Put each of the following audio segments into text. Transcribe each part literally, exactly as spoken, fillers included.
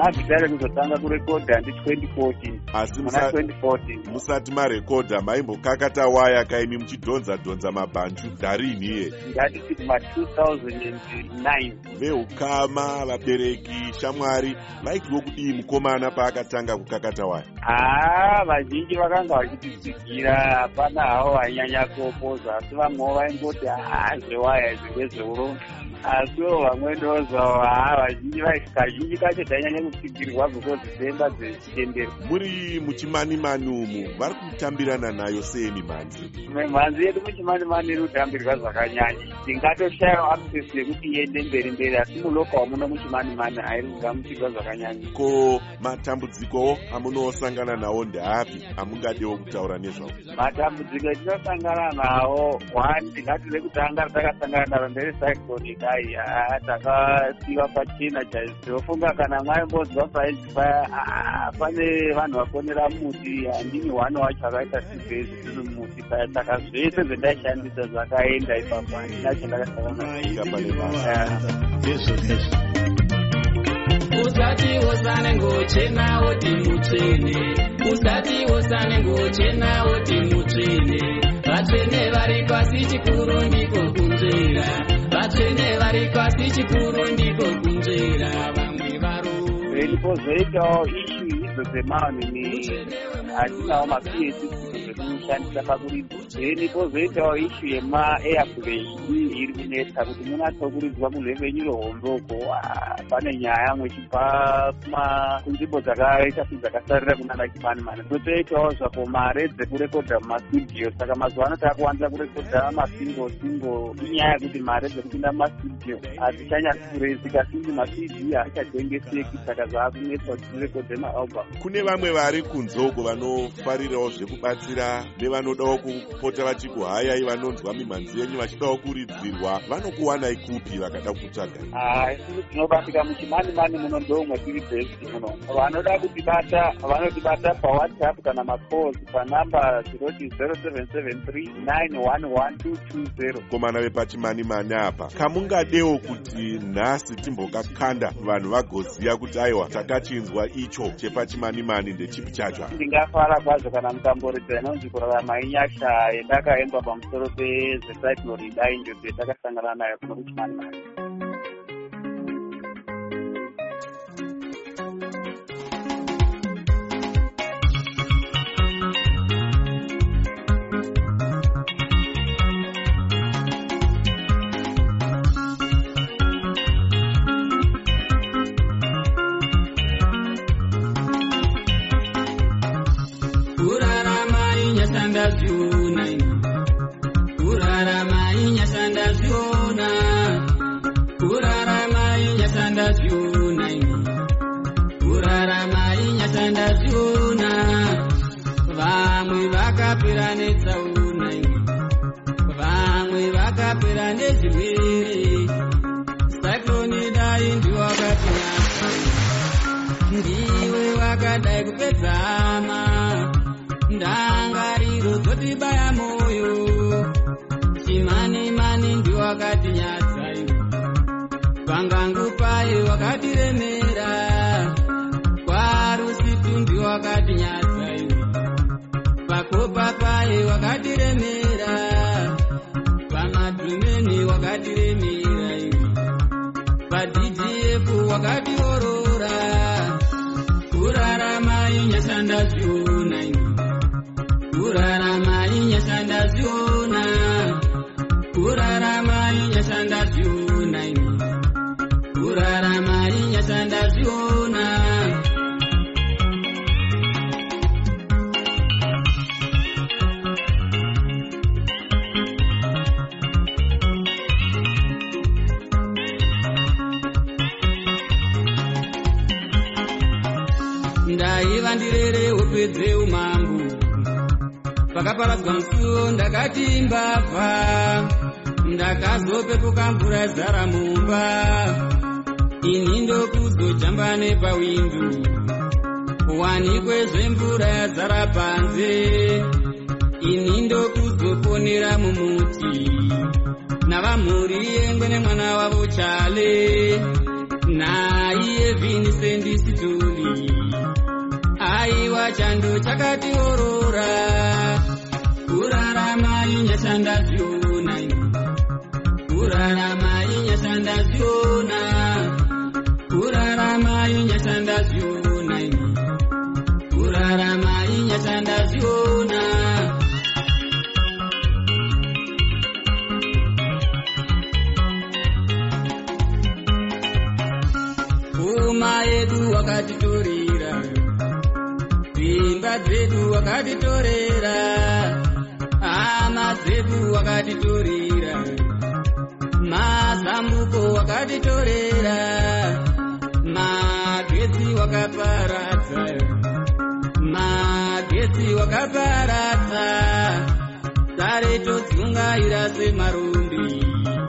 Mazita rekuzotanga kurekodha ndi twenty fourteen. Asi Muna twenty fourteen. musati marekodha maimbokakata waya kaimi muchidhonza dhonza mabhanju ndarini iye? Ngatiti ma two thousand nine. Veukama, vabereki, shamwari vaikiwo kudii mukomana paakatanga kukakata waya? Ah, vazhinji vakanga vachitisikira, hapana havo vainyanya kuopoza, asi vamwewo vaingoti haa zvewaya izvi ndezveurombo. Asiwo vamwe ndozo haa vazhinji kazhinji kacho tainyanya kusikirwa because dzemba dzechitendero. Muri muchimanimani umu vari kutambirana nayo sei mimhanzi? Mimhanzi yedu muchimanimani iri kutambirwa zvakanyanya. Tingatoshayiwa access yekuti iende mberi mberi, asi mulokawo muno muchimanimani hairi kugamuchirwa zvakanyanya. Ko matambudziko amunosangana nawo ndeapi amungadewo kutaura nezvawo? Matambudziko etinosangana nawo, one tingati rekutanga takasangana naro nderecyclone dai, takasiiwa pachena chaizvo. Tinofunga kana mwaimbonzwa paizi paya pane vanhu vakonera muti, handini one wacho akaita sibhezi tiri muti paya, saka zvese zvendaishandisa zvakaenda ipapo, handina chandakasangana Usati wosane ngochena oti mutsvene, usati wosane ngochena oti mutsvene, vatsvene vari pasi chikuru ndiko kunzvera, vatsvene vari pasi chikuru ndiko kunzvera, vamwe varume. Zviripozoitawo ishu idzo dzemanhu hatinawo ma-P H D zvekunoshandisa pakuridza. Zviripozoitawo ishu yema-airplane iri kunetsa kuti munatsokuridzwa murhevenyu rehombe uko, pane nyaya mwechipa kunzvimbo dzakaita sedzakasarira kunana chimanimani. Totoitawo zvapo mare dzekurekodha mumastudio, saka mazuva ano taakuwanza kurekodha masingle single. Inyaya yekuti mare dzekupinda mumastudio hadzichanyatsi kurezika, sinzi ma-C D haachatengeseki, saka zvaakunetsa kuti tirekodhe maalbum. Kune vamwe vari kunzoko vanofarirawo zvekubatsira nevanodawo kupota vachikuhayai, vanonzwa mimhanzi yenyu vachidawo kuridzirwa, vanokuwanai kupi vakada kutsvaga? Isusu tinobatika muchimanimani muno ndomwe tiri best muno. Vanoda kutibata vanotibata pawhatsapp kana macalls panamba zvinoti zero seven seven three nine one one two two zero. Komana vepachimanimani apa, kamungadewo kuti nhasi timbokakanda vanhu vagoziya kuti aiwa takachinzwa icho chepachimanimani ndechipi chacho? Ndingafara kwazvo kana mukamboridza inonzi kurarama inyasha yendakaemba pamusoro pezvecyclone dai njodzi yatakasangana nayo kuno kuchimanimani. Zviona kurarama inyashanda zviona, kurarama inyashanda zviona, kurarama inyashanda zviona, vamwe vakapera netsaona, vamwe vakapera nezvirwere, cyclone dai ndiwakatinyasa, ndiwe wakadai kupedzama, ndangariro dzotibaya moyo, chimanimani ndiwakatinyadza, pangangu paye wakatiremera, kwarusitu ndiwakatinyadza, pakopa paye wakatiremera, pamadhumeni wakatiremera, paD G F wakatiorora, kurarama inyashanda zviona, kurarama inyashanda zviona, kurarama inyashanda zviona, kurarama inyashanda zviona. Ndaiva ndirere upedze umambo, pakaparadzwa musuwo ndakati mbavha, ndakazopepuka mvura yazara mumba, ini ndokuzojamba nepawindu, kuwanikwe zvemvura yazara panze, ini ndokuzoponera mumuti, navamhuri yengwe nemwana wavo chale, naiye Vincent Situli aiwa chando chakatiorora kurarama inyashanda zviona kurarama inyashanda zviona kurarama inyashanda zviona kurarama inyashanda zviona uma yedu wakatitorera dzimba dzedu wakatitorera hama dzedu wakatitorera mazambuko wakatitorera magetsi wakaparadza magetsi wakaparadza dare todzungaira semarumbi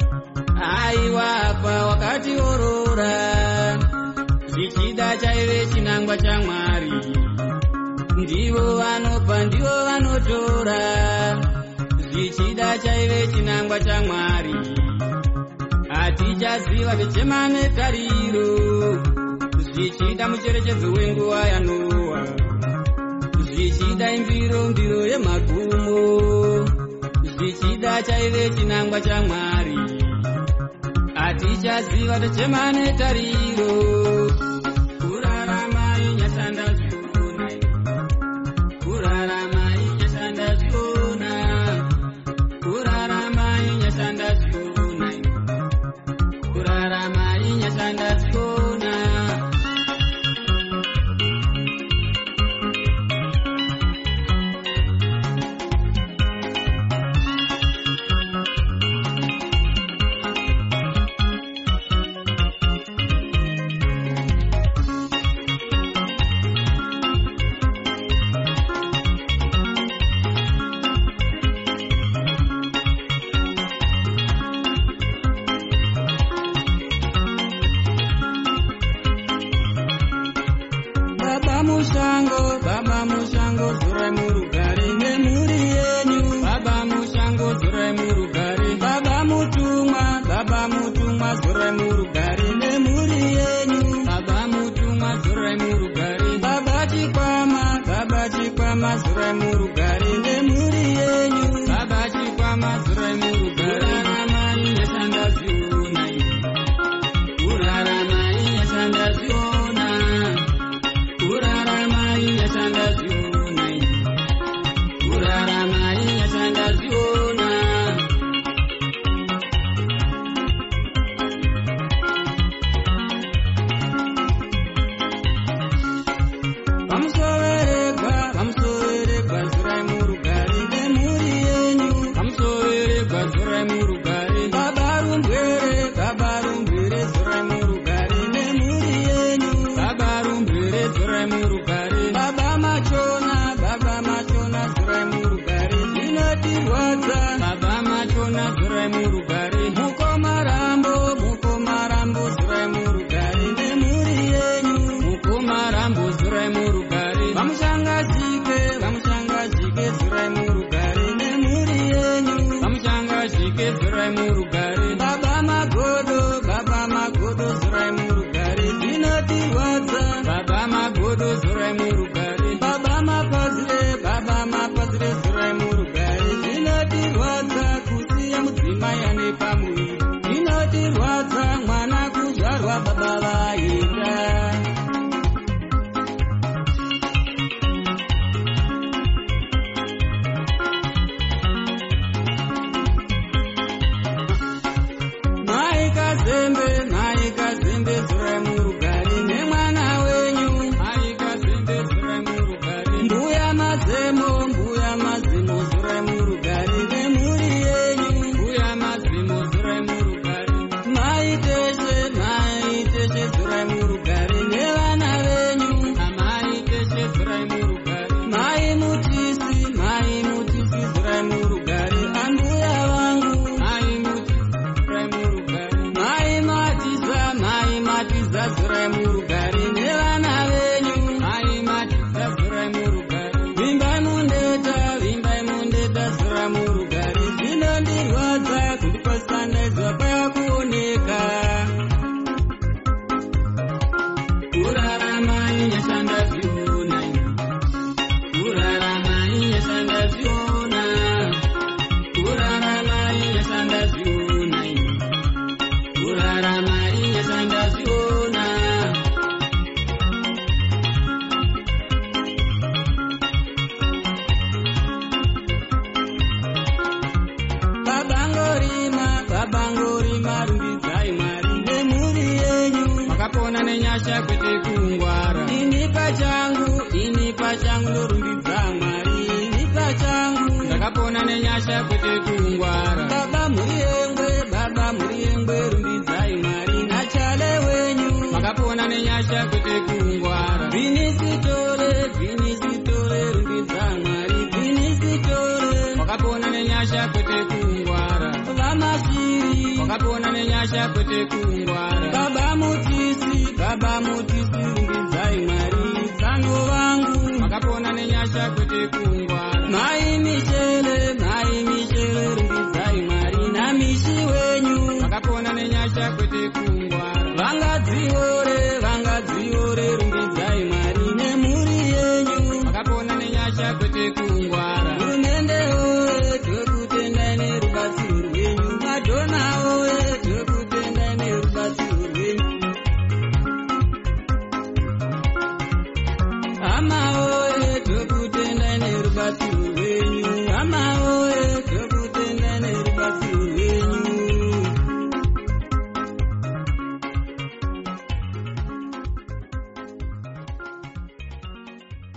aiwapa wakatiorora zvichida chaive chinangwa chaMwari ndivo vanopa ndivo vanotora zvichida chaive chinangwa chaMwari hatichaziva zvechema netariro zvichida mucherechedzo wenguva yaNoa zvichida imbiro mbiro yemagumo zvichida chaive chinangwa chaMwari hatichaziva zvechema netariro kurarama inyashanda zviona kurarama inyashanda zviona kurarama inyashanda zviona kurarama inyashanda zviona mushango baba mushango zurai murugare nemhuri yenyu baba mushango zurai murugare baba mutumwa baba mutumwa zurai murugare nemhuri yenyu baba mutumwa zurai murugare baba chikwama baba chikwama zurai murugare nemhuri yenyu baba chikwama zurai murugare kurarama inyashanda zviona kurarama inyashanda zviona kurarama inyashanda zviona kurarama inyashanda zviona vamusoveregwa vamusoveregwa zurai murugare nemhuri yenyu vamusoveregwa zurai murugare baba rumbwere baba rumbwere zurai murugare nemhuri yenyu baba rumbwere zurai murugare baba machona baba machona zurai murugare zvinotirwadza baba machona zurai murugare mukomarambo mukomarambo zurai murugare nemhuri yenyu mukomarambo zurai murugare vamushangazike vamushangazike zurai murugare nemhuri yenyu vamushangazike zurai murugare baba magodo baba magodo zurai murugare zvinotirwadza baba magodo zurai murugare baba mapazire baba mapazire zurai murugare zvinotirwadza kusiya mudzimai ane pamuviri zvinotirwadza mwana kuzvarwa baba vaenda mai kazembe mai kazembe zurai murugare nemwana wenyu mai kazembe zurai murugare mbuya mazemo mbuya mazemo zurai murugare nemhuri yenyu mbuya mazemo zurai murugare mai teshe mai teshe zurai murugare nevana venyu amai teshe zurai murugare mai mutisi mai mutisi zurai murugare ambuya vangu mai mutisi zurai murugare mai matiza mai matiza zurai murugare nevana venyu mai matiza zurai murugare vimbai mundeta vimbai mundeta zurai murugare zvinondirwadza kundipasanaidzwa payakuoneka nenyasha kwete kungwara. Ini pachangu, ini pachangu ndorumbidza Mwari. Ini pachangu ndakapona nenyasha kwete kungwara. Baba muri engwe, baba muri engwe rumbidzai Mwari. Nachale wenyu makapona nenyasha kwete kungwara. Vinisitore, vinisitore rumbidza Mwari. Vinisitore wakapona nenyasha kwete kungwara. Vamashiri wakapona nenyasha kwete kungwara. Baba mutisi, baba mutisi rumbidzai Mwari. Tsano vangu makapona nenyasha kwete kungwara. Mai Michele, mai Michele rumbidzai Mwari. Namishi wenyu makapona nenyasha kwete kungwara. Vangadziore, vangadziore rumbidzai Mwari. Nemhuri yenyu makapona nenyasha kwete kungwara. Hurumende oye tokutendai nerubatsiro rwenyu. Madhona oye tokutendai nerubatsiro rwenyu. Hama oye tokutendai nerubatsiro rwenyu. Hama